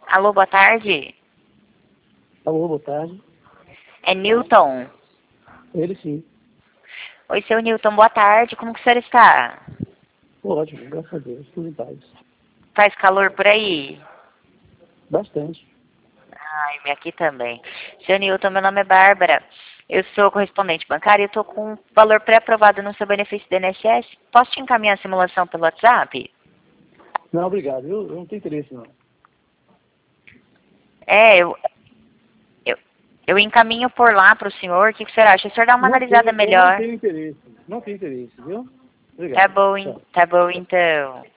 Alô, boa tarde. Alô, boa tarde. É Newton. Ele sim. Oi, seu Newton, boa tarde. Como que o senhor está? Ótimo, graças a Deus, tudo em paz. Faz calor por aí? Bastante. Ai, aqui também. Seu Newton, meu nome é Bárbara. Eu sou correspondente bancária e eu estou com um valor pré-aprovado no seu benefício do INSS. Posso te encaminhar a simulação pelo WhatsApp? Não, obrigado. Eu não tenho interesse, não. É, eu, eu encaminho por lá para o senhor. O que o senhor acha? O senhor dá uma analisada Eu não melhor. tenho interesse. Não tenho interesse, viu? Tá Obrigado. bom, Tchau. tá bom então.